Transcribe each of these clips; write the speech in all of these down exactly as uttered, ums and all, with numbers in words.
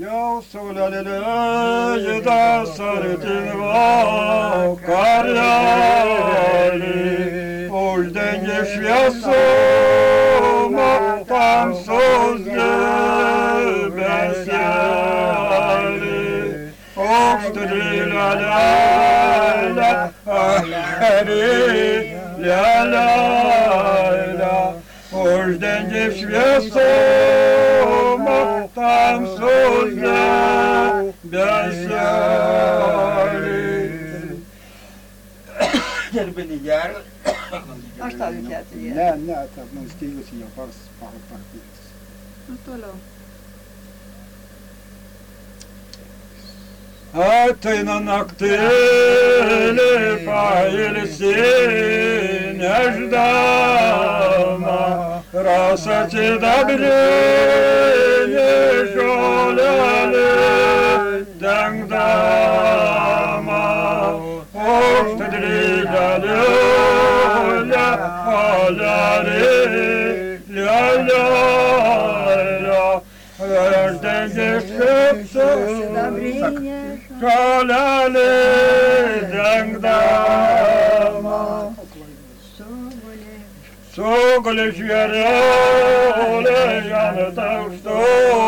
Jau saulelė da sartin vakarėlį, uždengė šviesumą tamsos debeselį. Aukštri la la la, aheri la la la, uždengė šviesumą tamsos debeselį. Gerbini geri. Aš tau reikėtų jį. Ne, ne, tas mums stylius jau pars partijas. Nu, toliau. Ateina naktėlė pailsi neždama, rasa sidabrinė žolelė dengdama. Aukštri la la la, aleri la la la, uždengė šviesumą žolelė dengdama. Sugulė žvėrelė ant aukštų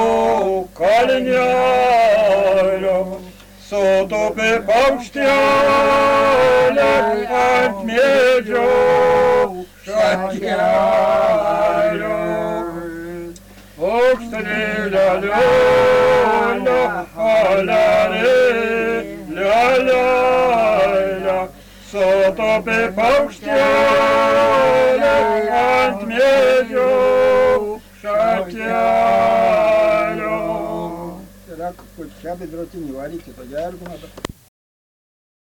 kalnelio, sutūpė paukštelė ant medžio šakelio. Aukštri la la la, aleri la la la, sutūpė paukštelė ant medžio šakelio. Yra kokia bedrotinį varyti, to gergu,